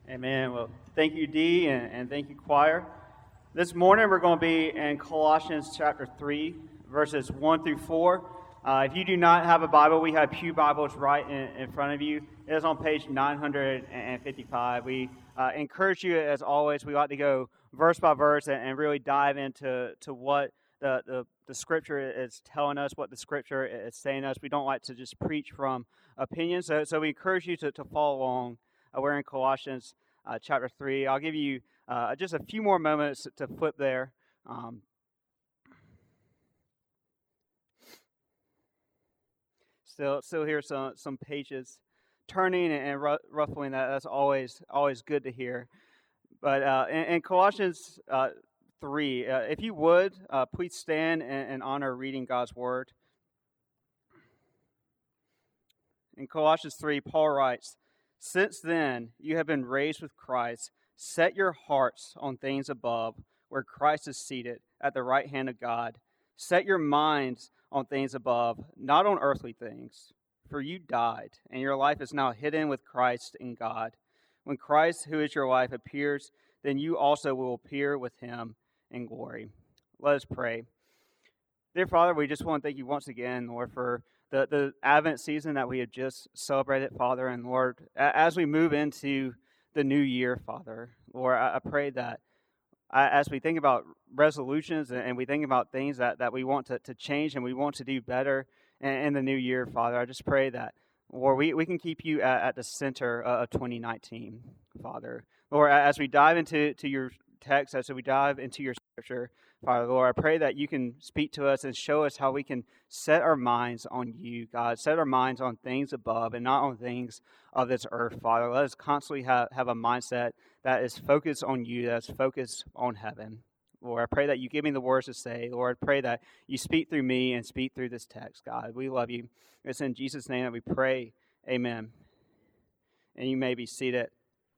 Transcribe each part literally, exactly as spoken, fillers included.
Amen. Well, thank you, Dee, and, and thank you, choir. This morning we're going to be in Colossians chapter three, verses one through four. Uh, if you do not have a Bible, we have Pew Bibles right in, in front of you. It is on page nine hundred fifty-five. We uh, encourage you, as always, we like to go verse by verse and, and really dive into to what the, the, the Scripture is telling us, what the Scripture is saying to us. We don't like to just preach from opinions, so, so we encourage you to, to follow along. Uh, we're in Colossians uh, chapter three. I'll give you uh, just a few more moments to flip there. Um, still, still hear some some pages turning and, and ru- ruffling. That that's always always good to hear. But uh, in, in Colossians uh, three, uh, if you would, uh, please stand and, and honor reading God's word. In Colossians three, Paul writes, "Since then you have been raised with Christ. Set your hearts on things above, where Christ is seated at the right hand of God. Set your minds on things above, not on earthly things. For you died, and your life is now hidden with Christ in God. When Christ, who is your life, appears, then you also will appear with him in glory." Let us pray. Dear Father, we just want to thank you once again, Lord, for the, the Advent season that we have just celebrated, Father. And Lord, as we move into the new year, Father, Lord, I, I pray that as we think about resolutions and we think about things that, that we want to, to change and we want to do better in, in the new year, Father, I just pray that, Lord, we, we can keep you at, at the center of twenty nineteen, Father. Lord, as we dive into to your text, as we dive into your Scripture, Father, Lord, I pray that you can speak to us and show us how we can set our minds on you, God. Set our minds on things above and not on things of this earth, Father. Let us constantly have, have a mindset that is focused on you, that's focused on heaven. Lord, I pray that you give me the words to say. Lord, I pray that you speak through me and speak through this text, God. We love you. It's in Jesus' name that we pray. Amen. And you may be seated.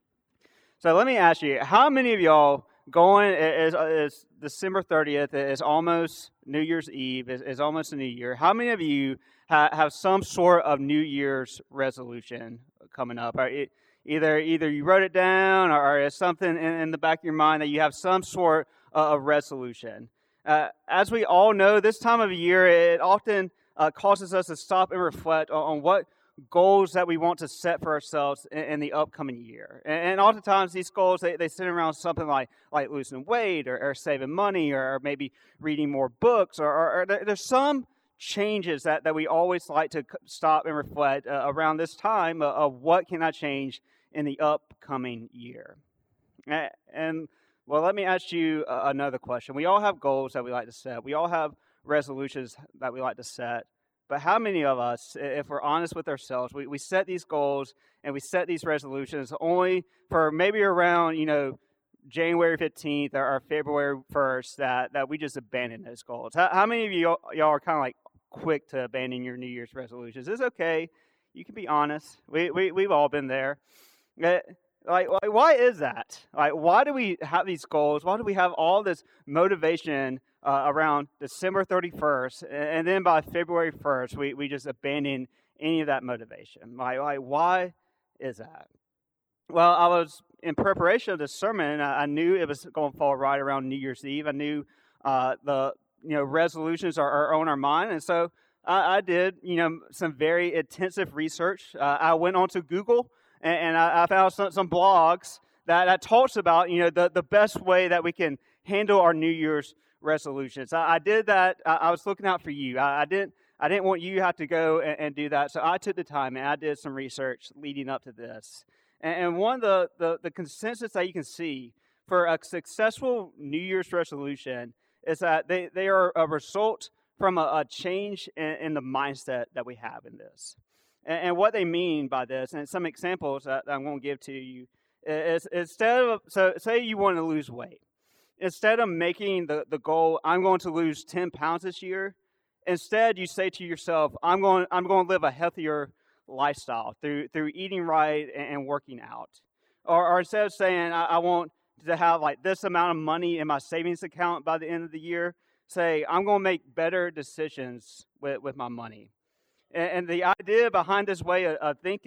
So let me ask you, how many of y'all going is, is December thirtieth, is almost New Year's Eve, is, is almost a new year. How many of you ha, have some sort of New Year's resolution coming up? Or it, either either you wrote it down or, or it's something in, in the back of your mind that you have some sort of resolution. Uh, as we all know, this time of year, it often uh, causes us to stop and reflect on, on what goals that we want to set for ourselves in, in the upcoming year. And, and oftentimes these goals, they, they sit around something like like losing weight or, or saving money or, or maybe reading more books. Or, or, or there, there's some changes that, that we always like to stop and reflect uh, around this time of, of what can I change in the upcoming year. And, and well, let me ask you uh, another question. We all have goals that we like to set. We all have resolutions that we like to set. But how many of us, if we're honest with ourselves, we, we set these goals and we set these resolutions only for maybe around, you know, January fifteenth or, or February first that, that we just abandon those goals? How, how many of you, y'all are kind of like quick to abandon your New Year's resolutions? It's okay. You can be honest. We, we, we've all been there. It, Like, like, why is that? Like, why do we have these goals? Why do we have all this motivation uh, around December thirty-first, and, and then by February first, we, we just abandon any of that motivation? Like, like, why is that? Well, I was in preparation of this sermon. I, I knew it was going to fall right around New Year's Eve. I knew uh, the you know resolutions are, are on our mind, and so I, I did you know some very intensive research. Uh, I went onto Google. And I found some, some blogs that, that talks about, you know, the, the best way that we can handle our New Year's resolutions. I, I did that. I, I was looking out for you. I, I didn't I didn't want you to have to go and, and do that. So I took the time and I did some research leading up to this. And, and one of the, the, the consensus that you can see for a successful New Year's resolution is that they, they are a result from a, a change in, in the mindset that we have in this. And what they mean by this, and some examples that I'm going to give to you, is instead of, so say you want to lose weight. Instead of making the, the goal, I'm going to lose ten pounds this year, instead you say to yourself, I'm going I'm going to live a healthier lifestyle through through eating right and, and working out. Or, or instead of saying, I, I want to have like this amount of money in my savings account by the end of the year, say, I'm going to make better decisions with, with my money. And the idea behind this way of thinking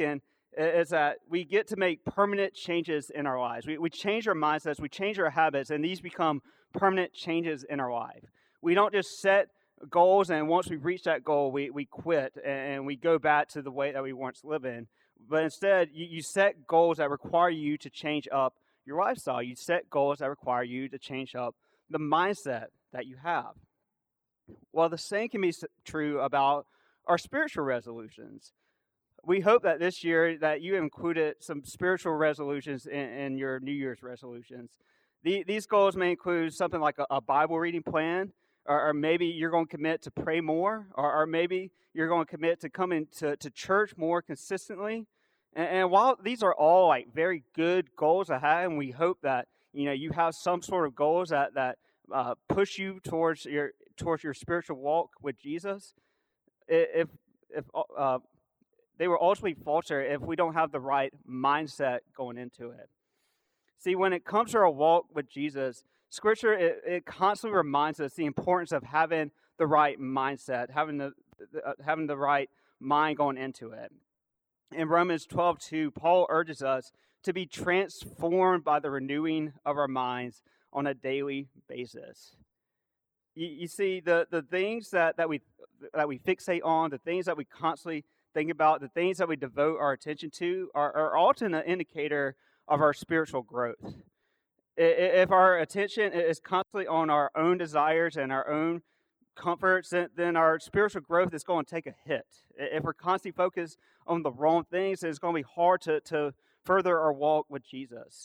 is that we get to make permanent changes in our lives. We, we change our mindsets, we change our habits, and these become permanent changes in our life. We don't just set goals, and once we reach that goal, we, we quit and we go back to the way that we once lived in. But instead, you, you set goals that require you to change up your lifestyle. You set goals that require you to change up the mindset that you have. Well, the same can be true about our spiritual resolutions. We hope that this year that you included some spiritual resolutions in, in your New Year's resolutions. The, these goals may include something like a, a Bible reading plan, or, or maybe you're going to commit to pray more, or, or maybe you're going to commit to coming to, to church more consistently. And, and while these are all like very good goals to have, and we hope that you know you have some sort of goals that that uh, push you towards your towards your spiritual walk with Jesus, if if uh, they will ultimately falter if we don't have the right mindset going into it. See, when it comes to our walk with Jesus, Scripture, it, it constantly reminds us the importance of having the right mindset, having the, the uh, having the right mind going into it. In Romans twelve two, Paul urges us to be transformed by the renewing of our minds on a daily basis. You, you see, the, the things that, that we that we fixate on, the things that we constantly think about, the things that we devote our attention to are, are often an indicator of our spiritual growth. If our attention is constantly on our own desires and our own comforts, then, then our spiritual growth is going to take a hit. If we're constantly focused on the wrong things, it's going to be hard to, to further our walk with Jesus.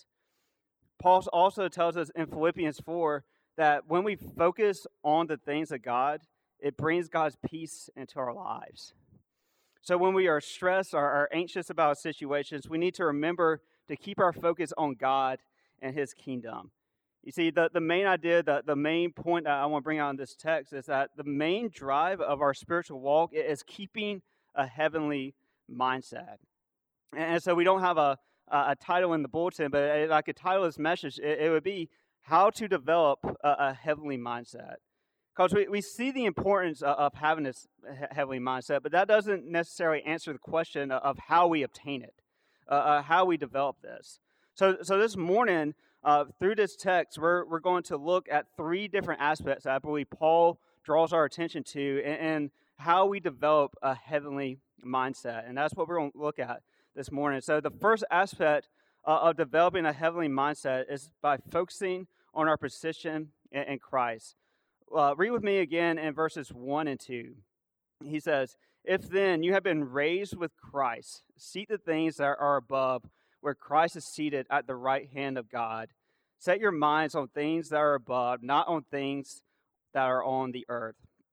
Paul also tells us in Philippians four that when we focus on the things of God, it brings God's peace into our lives. So when we are stressed or are anxious about situations, we need to remember to keep our focus on God and His kingdom. You see, the, the main idea, the, the main point that I want to bring out in this text is that the main drive of our spiritual walk is keeping a heavenly mindset. And so we don't have a, a title in the bulletin, but if I could title this message, it, it would be How to Develop a, a Heavenly Mindset. Because we, we see the importance of, of having this heavenly mindset, but that doesn't necessarily answer the question of how we obtain it, uh, uh, how we develop this. So, so this morning, uh, through this text, we're we're going to look at three different aspects that I believe Paul draws our attention to, and, and how we develop a heavenly mindset, and that's what we're going to look at this morning. So, the first aspect uh, of developing a heavenly mindset is by focusing on our position in, in Christ. Uh, read with me again in verses one and two. He says, "If then you have been raised with Christ, seek the things that are above, where Christ is seated at the right hand of God. Set your minds on things that are above, not on things that are on the earth."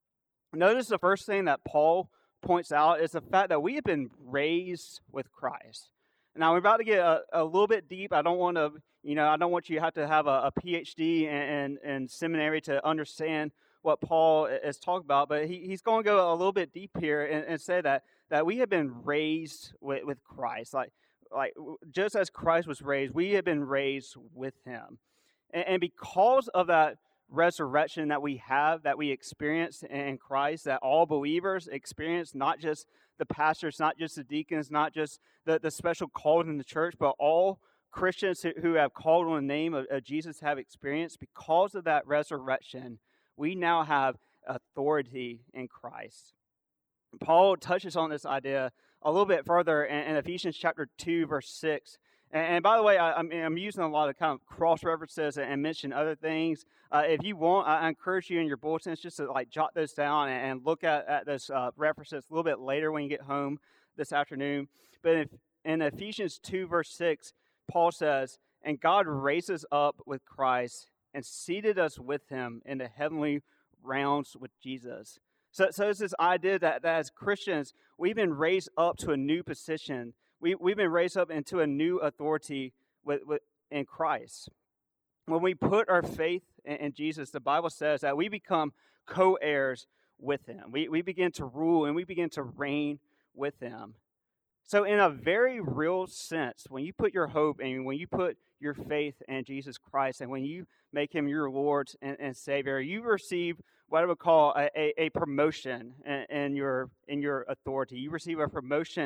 Notice the first thing that Paul points out is the fact that we have been raised with Christ. Now, we're about to get a, a little bit deep. I don't want to, you know, I don't want you to have to have a, a P H D in, in, in seminary to understand what Paul is talking about, but he, he's going to go a little bit deep here and, and say that that we have been raised with, with Christ. Like, like just as Christ was raised, we have been raised with Him. And, and because of that resurrection that we have, that we experience in Christ, that all believers experience, not just the pastors, not just the deacons, not just the, the special called in the church, but all Christians who, who have called on the name of, of Jesus have experienced. Because of that resurrection, we now have authority in Christ. Paul touches on this idea a little bit further in, in Ephesians chapter two, verse six. And, and by the way, I, I'm, I'm using a lot of kind of cross references and, and mention other things. Uh, if you want, I, I encourage you in your bulletins just to like jot those down and, and look at, at those uh, references a little bit later when you get home this afternoon. But if, in Ephesians two, verse six, Paul says, "And God raised us up with Christ and seated us with Him in the heavenly realms with Jesus." So, so it's this idea that, that as Christians, we've been raised up to a new position. We, we've been raised up into a new authority with, with, in Christ. When we put our faith in, in Jesus, the Bible says that we become co-heirs with Him. We, we begin to rule and we begin to reign with Him. So in a very real sense, when you put your hope and when you put your faith in Jesus Christ and when you make Him your Lord and, and Savior, you receive what I would call a, a, a promotion in, in your in your authority. You receive a promotion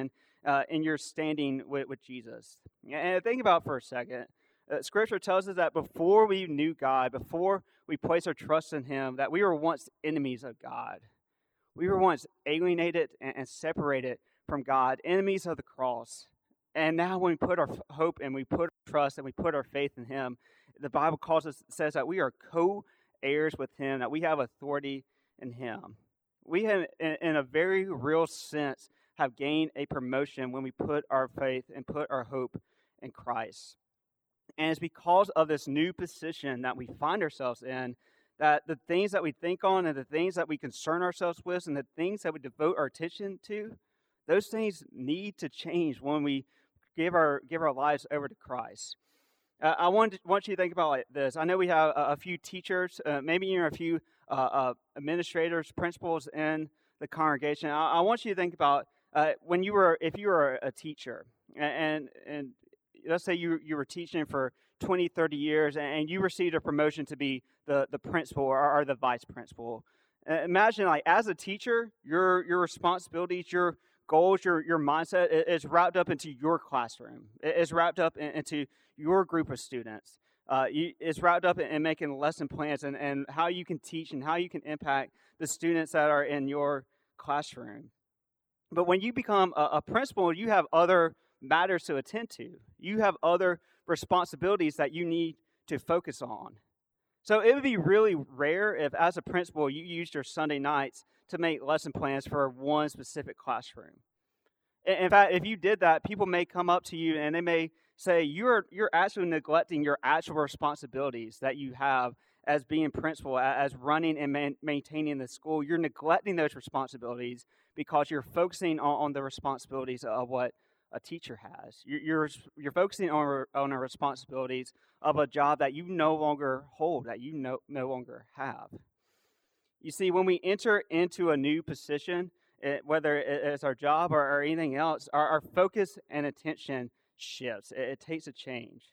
uh, in your standing with, with Jesus. And think about it for a second. Uh, scripture tells us that before we knew God, before we placed our trust in Him, that we were once enemies of God. We were once alienated and, and separated from God, enemies of the cross. And now when we put our hope and we put our trust and we put our faith in Him, the Bible calls us, says that we are co-heirs with Him, that we have authority in Him. We have, in, in a very real sense, have gained a promotion when we put our faith and put our hope in Christ. And it's because of this new position that we find ourselves in that the things that we think on and the things that we concern ourselves with and the things that we devote our attention to, those things need to change when we give our give our lives over to Christ. Uh, I want, to, want you to think about like this. I know we have a, a few teachers, uh, maybe even a few uh, uh, administrators, principals in the congregation. I, I want you to think about uh, when you were, if you were a teacher, and and let's say you you were teaching for twenty, thirty years, and you received a promotion to be the, the principal or, or the vice principal. Uh, imagine, like, as a teacher, your your responsibilities, your goals, your your mindset is wrapped up into your classroom. It's wrapped up in, into your group of students. Uh, you, it's wrapped up in, in making lesson plans and, and how you can teach and how you can impact the students that are in your classroom. But when you become a, a principal, you have other matters to attend to. You have other responsibilities that you need to focus on. So it would be really rare if, as a principal, you used your Sunday nights to make lesson plans for one specific classroom. In fact, if you did that, people may come up to you and they may say, you're you're actually neglecting your actual responsibilities that you have as being principal, as running and man, maintaining the school. You're neglecting those responsibilities because you're focusing on, on the responsibilities of what a teacher has. You're you're, you're focusing on on the responsibilities of a job that you no longer hold, that you no, no longer have. You see, when we enter into a new position, it, whether it's our job or, or anything else, our, our focus and attention shifts. It, it takes a change.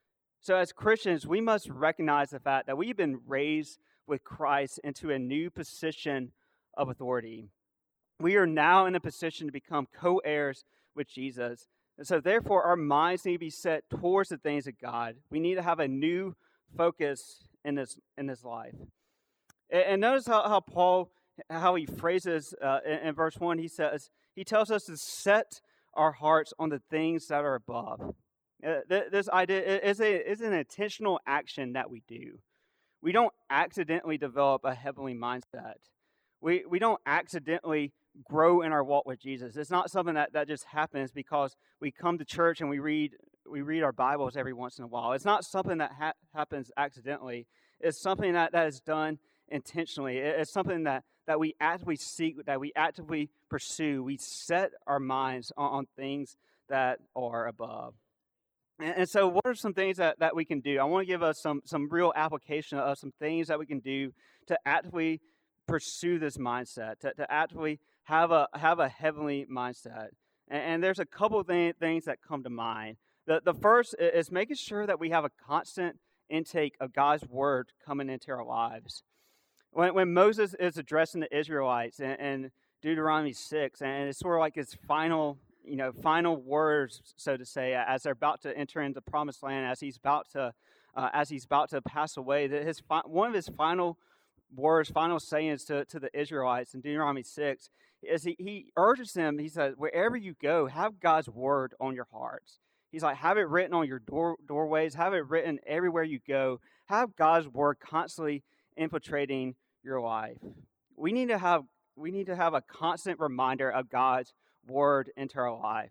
So as Christians, we must recognize the fact that we've been raised with Christ into a new position of authority. We are now in a position to become co-heirs with Jesus. And so therefore, our minds need to be set towards the things of God. We need to have a new focus in this in this life. And, and notice how, how Paul, how he phrases uh, in, in verse one, he says, he tells us to set our hearts on the things that are above. Uh, th- this idea is, a, is an intentional action that we do. We don't accidentally develop a heavenly mindset. We we don't accidentally grow in our walk with Jesus. It's not something that, that just happens because we come to church and we read we read our Bibles every once in a while. It's not something that ha- happens accidentally. It's something that, that is done intentionally. It's something that, that we actively seek, that we actively pursue. We set our minds on, on things that are above. And, and so what are some things that, that we can do? I want to give us some, some real application of some things that we can do to actively pursue this mindset, to, to actively have a have a heavenly mindset. And, and there's a couple of th- things that come to mind. The, the first is making sure that we have a constant intake of God's word coming into our lives. When, when Moses is addressing the Israelites in, in Deuteronomy six, and it's sort of like his final, you know, final words, so to say, as they're about to enter into the promised land, as he's about to, uh, as he's about to pass away, that his fi- one of his final words, final sayings to, to the Israelites in Deuteronomy six is he, he urges them, he says, wherever you go, have God's word on your hearts. He's like, have it written on your door, doorways, have it written everywhere you go. Have God's word constantly infiltrating your life. We need to have we need to have a constant reminder of God's word into our life.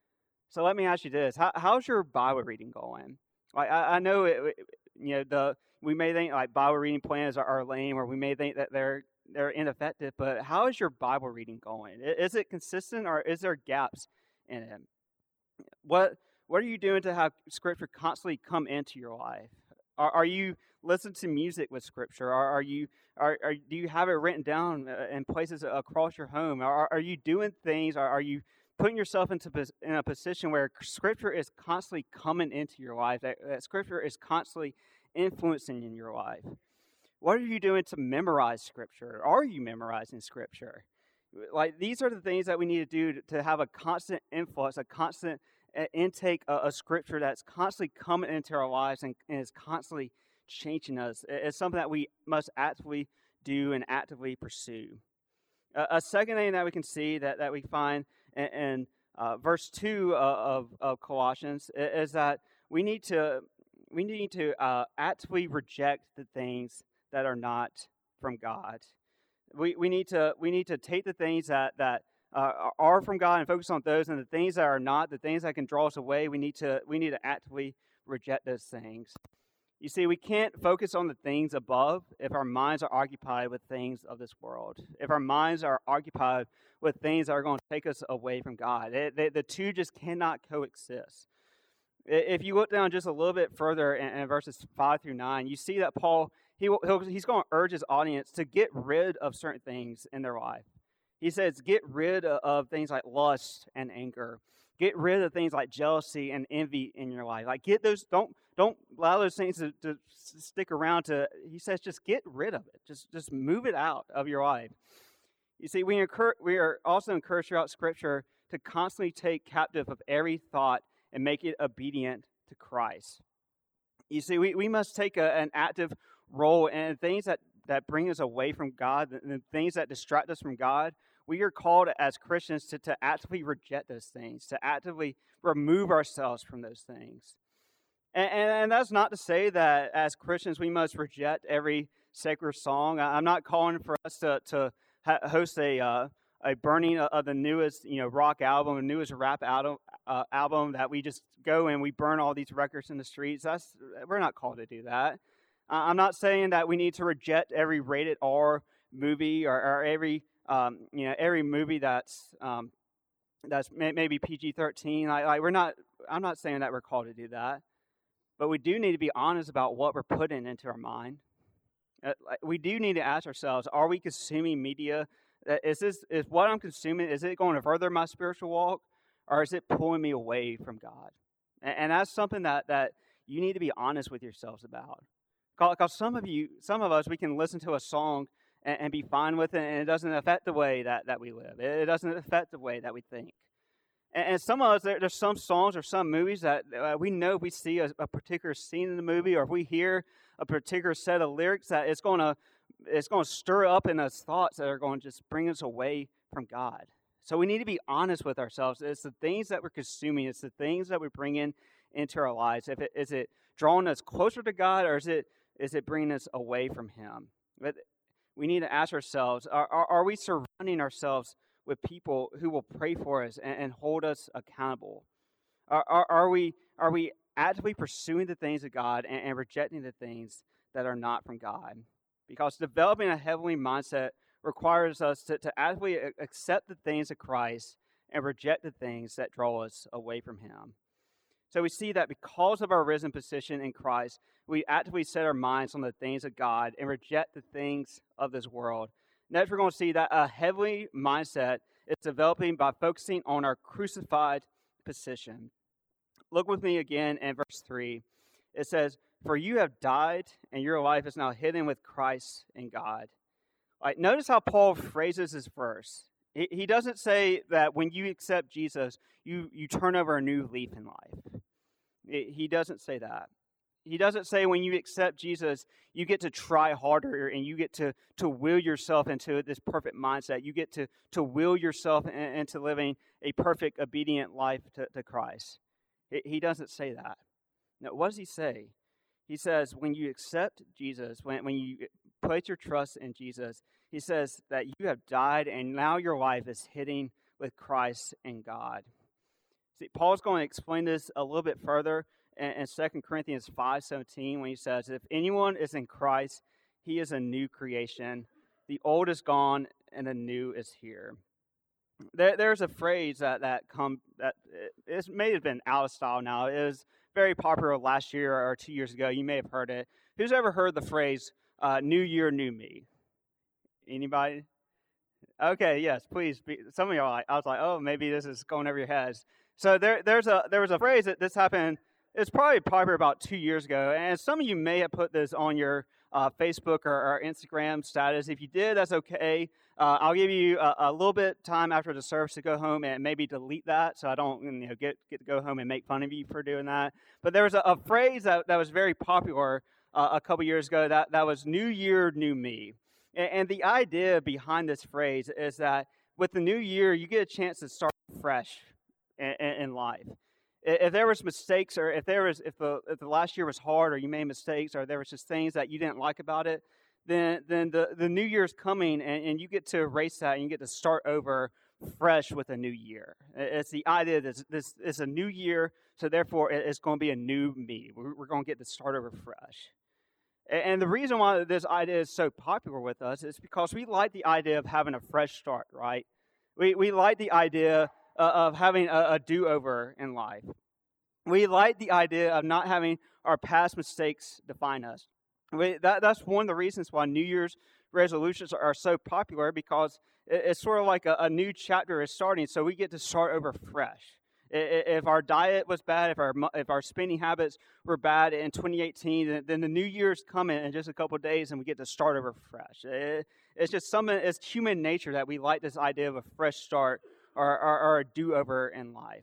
So let me ask you this: How, how's your Bible reading going? Like I, I know, it, you know, the we may think like Bible reading plans are, are lame, or we may think that they're they're ineffective. But how is your Bible reading going? Is it consistent, or is there gaps in it? What What are you doing to have Scripture constantly come into your life? Are, are you listening to music with Scripture? Are, are you are, are do you have it written down in places across your home? Are, are you doing things? Are, are you putting yourself into in a position where Scripture is constantly coming into your life? That, that Scripture is constantly influencing in your life. What are you doing to memorize Scripture? Are you memorizing Scripture? Like, these are the things that we need to do to, to have a constant influx, a constant uh, intake of, of Scripture that's constantly coming into our lives and, and is constantly changing us. It's something that we must actively do and actively pursue. Uh, a second thing that we can see that, that we find in, in uh, verse two of, of Colossians is that we need to we need to uh, actively reject the things that are not from God. We we need to we need to take the things that that uh, are from God and focus on those, and the things that are not, the things that can draw us away, we need to we need to actively reject those things. You see, we can't focus on the things above if our minds are occupied with things of this world. If our minds are occupied with things that are going to take us away from God, it, they, the two just cannot coexist. If you look down just a little bit further in, in verses five through nine, you see that Paul, he he'll, he's going to urge his audience to get rid of certain things in their life. He says, get rid of, of things like lust and anger. Get rid of things like jealousy and envy in your life. Like, get those, don't don't allow those things to, to stick around to, he says, just get rid of it. Just just move it out of your life. You see, we, incur, we are also encouraged throughout Scripture to constantly take captive of every thought and make it obedient to Christ. You see, we, we must take a, an active role in things that, that bring us away from God, the, the things that distract us from God. We are called as Christians to, to actively reject those things, to actively remove ourselves from those things. And, and, and that's not to say that as Christians we must reject every sacred song. I'm not calling for us to, to host a uh, a burning of the newest, you know, rock album, the newest rap album, uh, album that we just go and we burn all these records in the streets. That's we're not called to do that. Uh, I'm not saying that we need to reject every rated R movie or, or every um, you know every movie that's um, that's may, maybe P G thirteen. Like, like we're not. I'm not saying that we're called to do that, but we do need to be honest about what we're putting into our mind. Uh, we do need to ask ourselves: are we consuming media? Is this is what I'm consuming? Is it going to further my spiritual walk, or is it pulling me away from God? And, and that's something that, that you need to be honest with yourselves about. Because some of you, some of us, we can listen to a song and, and be fine with it, and it doesn't affect the way that, that we live. It doesn't affect the way that we think. And, and some of us, there, there's some songs or some movies that uh, we know if we see a, a particular scene in the movie, or if we hear a particular set of lyrics, that it's going to it's going to stir up in us thoughts that are going to just bring us away from God. So we need to be honest with ourselves. It's the things that we're consuming. It's the things that we're bringing into our lives. If it, is it drawing us closer to God, or is it is it bringing us away from Him? But we need to ask ourselves: Are, are, are we surrounding ourselves with people who will pray for us and, and hold us accountable? Are, are, are we are we actively pursuing the things of God and, and rejecting the things that are not from God? Because developing a heavenly mindset requires us to, to actively accept the things of Christ and reject the things that draw us away from Him. So we see that because of our risen position in Christ, we actively set our minds on the things of God and reject the things of this world. Next, we're going to see that a heavenly mindset is developing by focusing on our crucified position. Look with me again in verse three. It says, "For you have died, and your life is now hidden with Christ in God." All right, notice how Paul phrases his verse. He, he doesn't say that when you accept Jesus, you, you turn over a new leaf in life. It, he doesn't say that. He doesn't say when you accept Jesus, you get to try harder and you get to, to will yourself into this perfect mindset. You get to, to will yourself in, into living a perfect, obedient life to, to Christ. It, he doesn't say that. Now, what does he say? He says, when you accept Jesus, when, when you put your trust in Jesus, he says that you have died and now your life is hidden with Christ in God. See, Paul's going to explain this a little bit further in, in Second Corinthians five seventeen when he says, if anyone is in Christ, he is a new creation. The old is gone and the new is here. There, there's a phrase that that come that it may have been out of style now. It was very popular last year or two years ago. You may have heard it. Who's ever heard the phrase uh, "New Year, New Me"? Anybody? Okay, yes, please. Be, some of y'all, like, I was like, oh, maybe this is going over your heads. So there, there's a there was a phrase that this happened it's probably probably about two years ago, and some of you may have put this on your uh, Facebook or, or Instagram status. If you did, that's okay. Uh, I'll give you a, a little bit time after the service to go home and maybe delete that, so I don't you know get get to go home and make fun of you for doing that. But there was a, a phrase that, that was very popular uh, a couple years ago. That that was "New Year, New Me," and, and the idea behind this phrase is that with the new year, you get a chance to start fresh in, in, in life. If there was mistakes, or if there was if the if the last year was hard, or you made mistakes, or there was just things that you didn't like about it, then then the, the new year's coming, and, and you get to erase that, and you get to start over fresh with a new year. It's the idea that this is a new year, so therefore it's going to be a new me. We're, we're going to get to start over fresh. And the reason why this idea is so popular with us is because we like the idea of having a fresh start, right? We we like the idea of having a, a do-over in life. We like the idea of not having our past mistakes define us. We, that, that's one of the reasons why New Year's resolutions are so popular, because it, it's sort of like a, a new chapter is starting, so we get to start over fresh. If our diet was bad, if our if our spending habits were bad in twenty eighteen, then the new year's coming in just a couple of days, and we get to start over fresh. It, it's just something. It's human nature that we like this idea of a fresh start, or, or, or a do-over in life.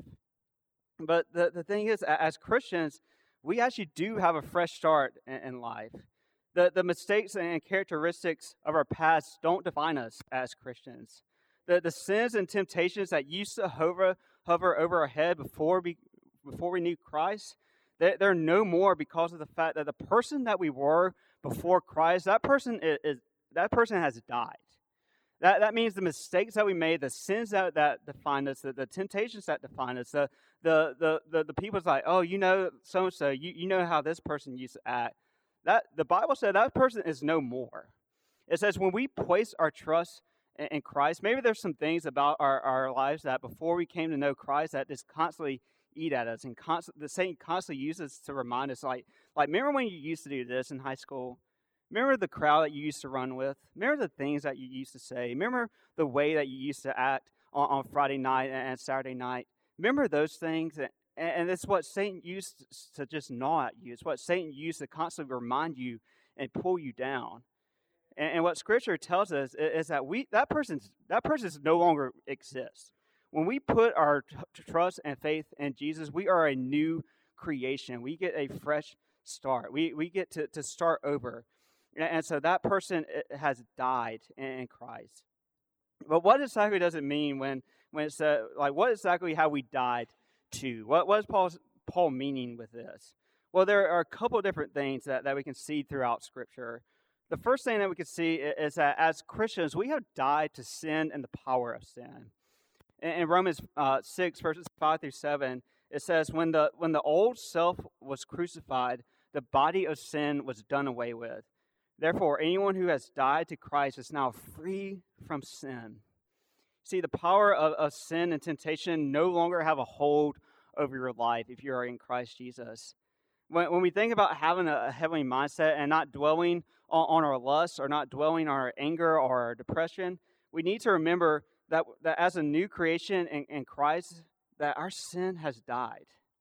But the, the thing is, as Christians, we actually do have a fresh start in, in life. The, the mistakes and characteristics of our past don't define us as Christians. The, the sins and temptations that used to hover, hover over our head before we, before we knew Christ, they're, they're no more, because of the fact that the person that we were before Christ, that person is, is that person has died. That that means the mistakes that we made, the sins that, that define us, the, the temptations that define us, the the the the, the people's like, oh, you know, so and so, you you know how this person used to act. That the Bible said that person is no more. It says when we place our trust in, in Christ, maybe there's some things about our, our lives that before we came to know Christ that just constantly eat at us, and constant, the Satan constantly uses to remind us, like like remember when you used to do this in high school? Remember the crowd that you used to run with? Remember the things that you used to say? Remember the way that you used to act on, on Friday night and Saturday night? Remember those things? And, and it's what Satan used to just gnaw at you. It's what Satan used to constantly remind you and pull you down. And, and what Scripture tells us is, is that we that person's that person no longer exists. When we put our t- trust and faith in Jesus, we are a new creation. We get a fresh start. We we get to, to start over. And so that person has died in Christ. But what exactly does it mean when, when it's uh, like, what exactly have we died to? What, what is Paul's, Paul meaning with this? Well, there are a couple of different things that, that we can see throughout Scripture. The first thing that we can see is that as Christians, we have died to sin and the power of sin. In, in Romans uh, six, verses five through seven, it says, when the, when the old self was crucified, the body of sin was done away with. Therefore, anyone who has died to Christ is now free from sin. See, the power of, of sin and temptation no longer have a hold over your life if you are in Christ Jesus. When, when we think about having a, a heavenly mindset and not dwelling on, on our lust, or not dwelling on our anger or our depression, we need to remember that, that as a new creation in, in Christ, that our sin has died.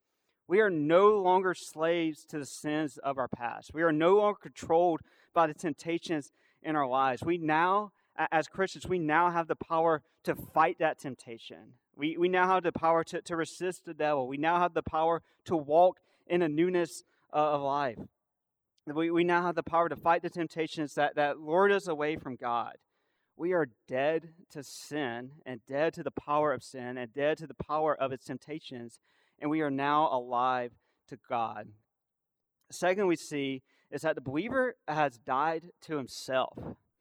We are no longer slaves to the sins of our past. We are no longer controlled by the temptations in our lives. We now, as Christians, we now have the power to fight that temptation. We we now have the power to, to resist the devil. We now have the power to walk in a newness uh, of life. We, we now have the power to fight the temptations that, that lured us away from God. We are dead to sin, and dead to the power of sin, and dead to the power of its temptations, and we are now alive to God. Second, we see is that the believer has died to himself.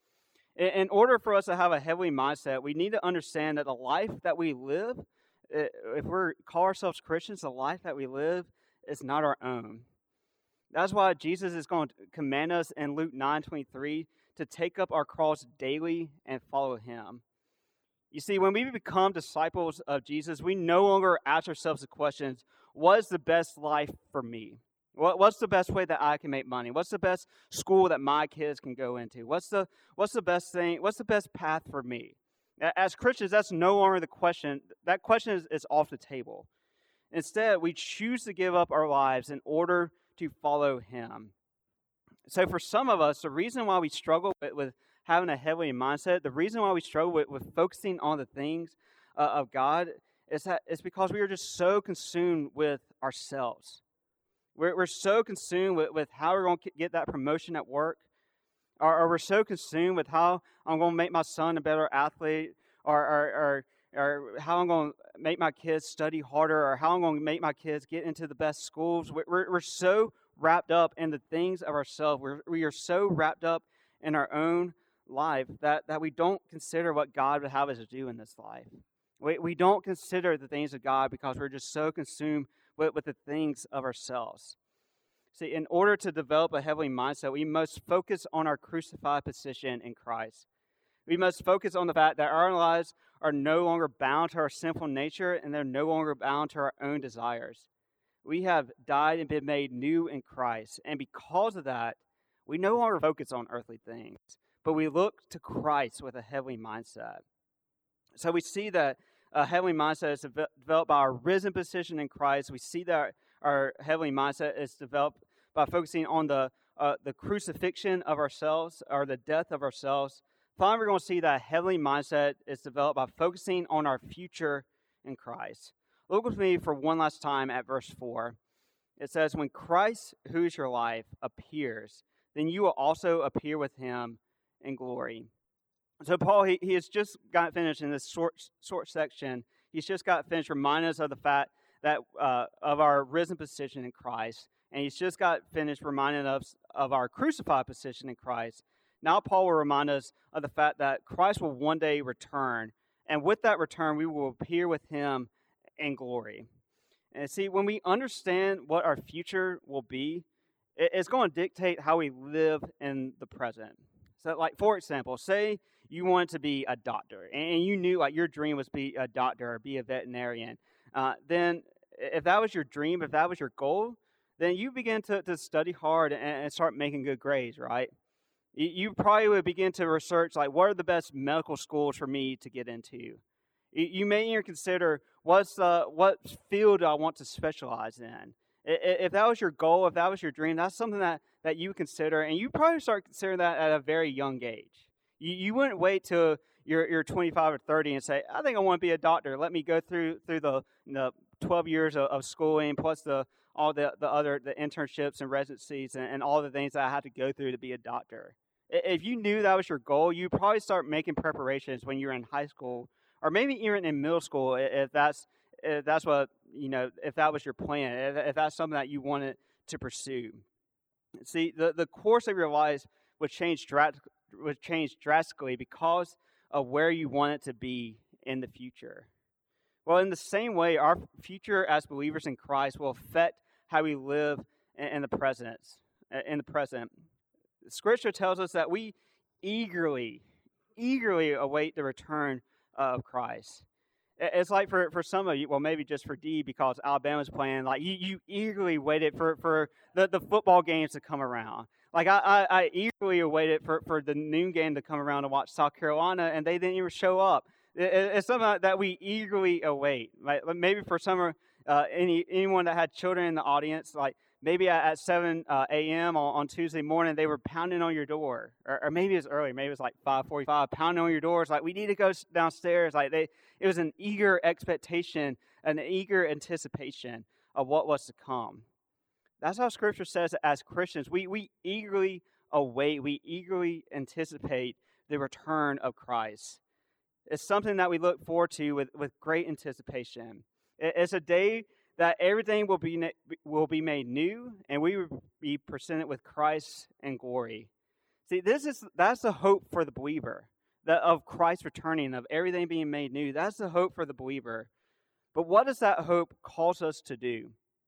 In, in order for us to have a heavenly mindset, we need to understand that the life that we live, if we call ourselves Christians, the life that we live is not our own. That's why Jesus is going to command us in Luke nine twenty-three to take up our cross daily and follow him. You see, when we become disciples of Jesus, we no longer ask ourselves the questions, what is the best life for me? What, what's the best way that I can make money? What's the best school that my kids can go into? What's the what's the best thing? What's the best path for me? As Christians, that's no longer the question. That question is, is off the table. Instead, we choose to give up our lives in order to follow him. So for some of us, the reason why we struggle with, with having a heavenly mindset, the reason why we struggle with, with focusing on the things uh, of God is that it's because we are just so consumed with ourselves. We're, we're so consumed with, with how we're going to get that promotion at work, or, or we're so consumed with how I'm going to make my son a better athlete, or, or, or, or how I'm going to make my kids study harder, or how I'm going to make my kids get into the best schools. We're, we're, we're so wrapped up in the things of ourselves. We're, we are so wrapped up in our own life that, that we don't consider what God would have us to do in this life. We, we don't consider the things of God because we're just so consumed with, with the things of ourselves. See, in order to develop a heavenly mindset, we must focus on our crucified position in Christ. We must focus on the fact that our lives are no longer bound to our sinful nature, and they're no longer bound to our own desires. We have died and been made new in Christ, and because of that, we no longer focus on earthly things, but we look to Christ with a heavenly mindset. So we see that a heavenly mindset is developed by our risen position in Christ. We see that our heavenly mindset is developed by focusing on the uh, the crucifixion of ourselves, or the death of ourselves. Finally, we're going to see that a heavenly mindset is developed by focusing on our future in Christ. Look with me for one last time at verse four. It says, when Christ, who is your life, appears, then you will also appear with him in glory. So Paul, he, he has just got finished in this short, short section. He's just got finished reminding us of the fact that uh, of our risen position in Christ. And he's just got finished reminding us of our crucified position in Christ. Now Paul will remind us of the fact that Christ will one day return. And with that return, we will appear with him in glory. And see, when we understand what our future will be, it's going to dictate how we live in the present. So, like, for example, say you wanted to be a doctor, and you knew, like, your dream was to be a doctor or be a veterinarian. Uh, then, if that was your dream, if that was your goal, then you begin to, to study hard and, and start making good grades, right? You, you probably would begin to research, like, what are the best medical schools for me to get into? You, you may even consider, what's the, what field do I want to specialize in? If that was your goal, if that was your dream, that's something that, that you consider, and you probably start considering that at a very young age. You, you wouldn't wait till you're, you're twenty-five or thirty and say, I think I want to be a doctor. Let me go through through the, the twelve years of, of schooling, plus the all the, the other the internships and residencies and, and all the things that I had to go through to be a doctor. If you knew that was your goal, you'd probably start making preparations when you're in high school, or maybe even in middle school, if that's if that's what, you know, if that was your plan, if, if that's something that you wanted to pursue. See, the, the course of your life would change, dra- would change drastically because of where you want it to be in the future. Well, in the same way, our future as believers in Christ will affect how we live in, in the present. In the present, Scripture tells us that we eagerly, eagerly await the return of Christ. It's like for, for some of you, well, maybe just for D, because Alabama's playing, like, you, you eagerly waited for, for the, the football games to come around. Like, I, I, I eagerly awaited for, for the noon game to come around to watch South Carolina, and they didn't even show up. It, it's something that we eagerly await. Right? Maybe for some, uh, any anyone that had children in the audience, like, maybe at, at seven a.m. On, on Tuesday morning, they were pounding on your door. Or, or maybe it was early. Maybe it was like five forty-five, pounding on your doors. Like, we need to go downstairs. Like, they, it was an eager expectation, an eager anticipation of what was to come. That's how Scripture says that as Christians, we, we eagerly await, we eagerly anticipate the return of Christ. It's something that we look forward to with, with great anticipation. It, it's a day that everything will be will be made new, and we will be presented with Christ in glory. See, this is that's the hope for the believer, that of Christ returning, of everything being made new. That's the hope for the believer. But what does that hope cause us to do?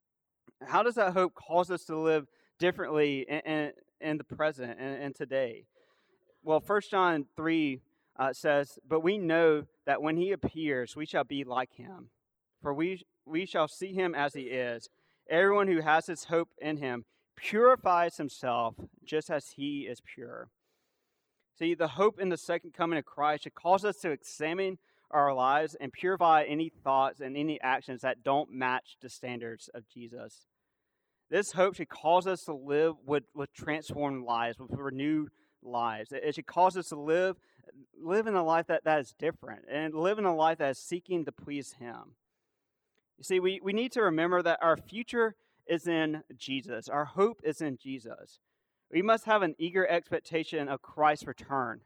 How does that hope cause us to live differently in, in, in the present and, and today? Well, First John three uh, says, "But we know that when he appears, we shall be like him, for we we shall see him as he is. Everyone who has his hope in him purifies himself just as he is pure." See, the hope in the second coming of Christ should cause us to examine our lives and purify any thoughts and any actions that don't match the standards of Jesus. This hope should cause us to live with, with transformed lives, with renewed lives. It, it should cause us to live live in a life that, that is different and live in a life that is seeking to please Him. You see, we, we need to remember that our future is in Jesus. Our hope is in Jesus. We must have an eager expectation of Christ's return.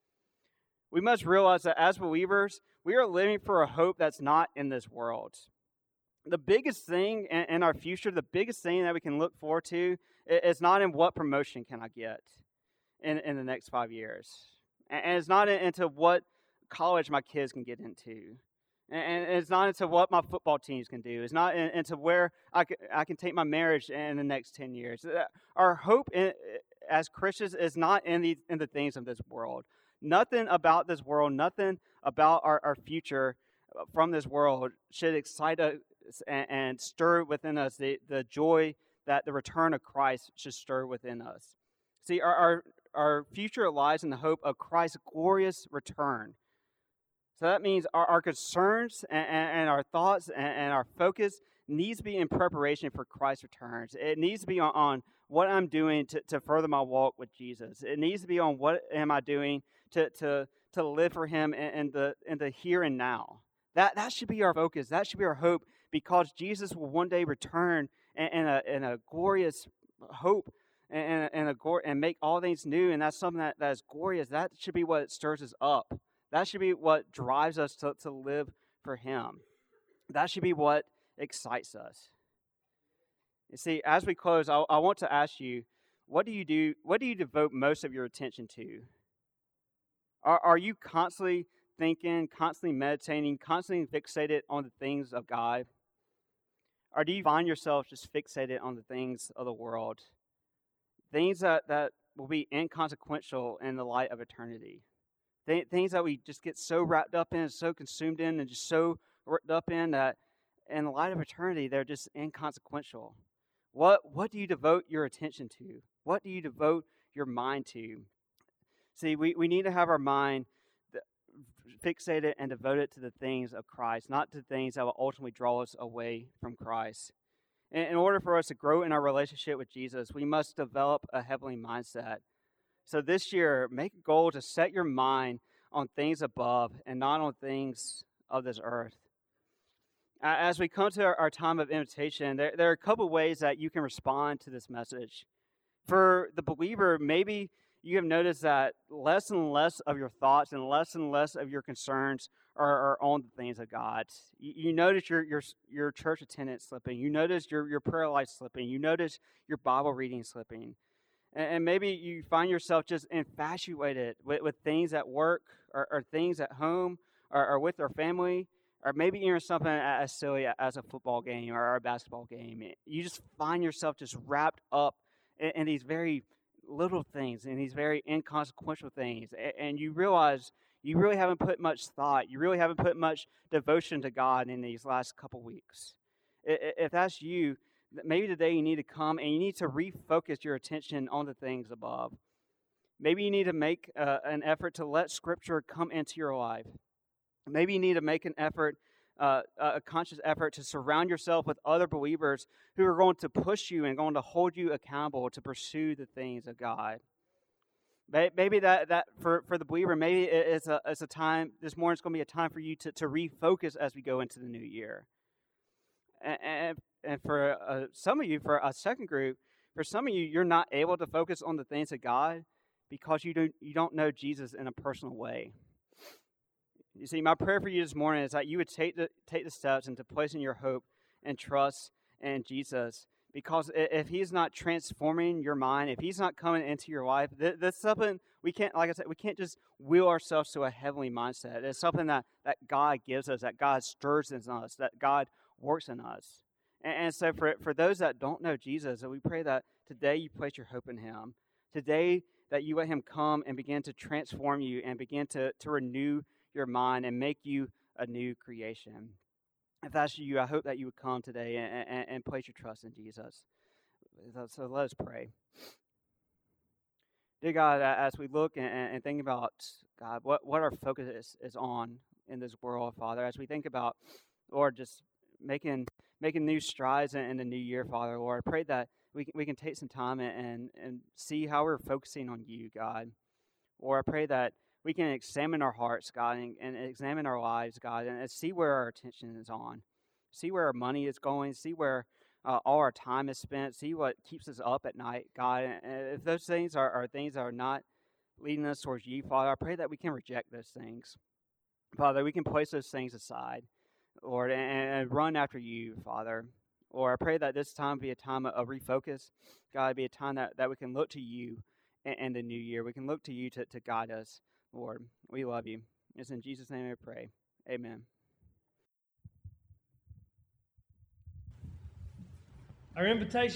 We must realize that as believers, we are living for a hope that's not in this world. The biggest thing in, in our future, the biggest thing that we can look forward to is not in what promotion can I get in, in the next five years. And it's not into what college my kids can get into. And it's not into what my football teams can do. It's not into where I can, I can take my marriage in the next ten years. Our hope in, as Christians is not in the, in the things of this world. Nothing about this world, nothing about our, our future from this world should excite us and, and stir within us the, the joy that the return of Christ should stir within us. See, our, our, our future lies in the hope of Christ's glorious return. So that means our, our concerns and, and our thoughts and, and our focus needs to be in preparation for Christ's returns. It needs to be on, on what I'm doing to, to further my walk with Jesus. It needs to be on what am I doing to to, to live for Him in, in the in the here and now. That that should be our focus. That should be our hope, because Jesus will one day return in, in a in a glorious hope and and a and make all things new. And that's something that, that is glorious. That should be what stirs us up. That should be what drives us to, to live for Him. That should be what excites us. You see, as we close, I, I want to ask you, what do you do? What do you devote most of your attention to? Are, are you constantly thinking, constantly meditating, constantly fixated on the things of God? Or do you find yourself just fixated on the things of the world? Things that, that will be inconsequential in the light of eternity. Th- things that we just get so wrapped up in, so consumed in, and just so wrapped up in that in the light of eternity, they're just inconsequential. What what do you devote your attention to? What do you devote your mind to? See, we, we need to have our mind fixated and devoted to the things of Christ, not to things that will ultimately draw us away from Christ. In, in order for us to grow in our relationship with Jesus, we must develop a heavenly mindset. So this year, make a goal to set your mind on things above and not on things of this earth. As we come to our, our time of invitation, there, there are a couple ways that you can respond to this message. For the believer, maybe you have noticed that less and less of your thoughts and less and less of your concerns are, are on the things of God. You, you notice your, your your church attendance slipping. You notice your, your prayer life slipping. You notice your Bible reading slipping. And maybe you find yourself just infatuated with, with things at work or, or things at home or, or with your family, or maybe even something as silly as a football game or a basketball game. You just find yourself just wrapped up in, in these very little things, in these very inconsequential things. And you realize you really haven't put much thought. You really haven't put much devotion to God in these last couple weeks. If that's you, maybe today you need to come and you need to refocus your attention on the things above. Maybe you need to make uh, an effort to let Scripture come into your life. Maybe you need to make an effort, uh, a conscious effort to surround yourself with other believers who are going to push you and going to hold you accountable to pursue the things of God. Maybe that, that for, for the believer, maybe it's a, it's a time, this morning's going to be a time for you to, to refocus as we go into the new year. And, and And for uh, some of you, for a second group, for some of you, you're not able to focus on the things of God because you don't you don't know Jesus in a personal way. You see, my prayer for you this morning is that you would take the take the steps into placing your hope and trust in Jesus. Because if He's not transforming your mind, if He's not coming into your life, that's something we can't, like I said, we can't just will ourselves to a heavenly mindset. It's something that, that God gives us, that God stirs in us, that God works in us. And so for for those that don't know Jesus, we pray that today you place your hope in Him. Today that you let Him come and begin to transform you and begin to, to renew your mind and make you a new creation. If that's you, I hope that you would come today and, and, and place your trust in Jesus. So let us pray. Dear God, as we look and, and think about, God, what, what our focus is, is on in this world, Father, as we think about, Lord, just making making new strides in, in the new year, Father, Lord. I pray that we can, we can take some time and, and, and see how we're focusing on you, God. Lord, I pray that we can examine our hearts, God, and, and examine our lives, God, and, and see where our attention is on. See where our money is going. See where uh, all our time is spent. See what keeps us up at night, God. And if those things are, are things that are not leading us towards you, Father, I pray that we can reject those things. Father, we can place those things aside, Lord, and, and run after you, Father. Lord, I pray that this time be a time of refocus. God, be a time that, that we can look to you in, in the new year. We can look to you to, to guide us, Lord. We love you. It's in Jesus' name I pray. Amen. Our invitation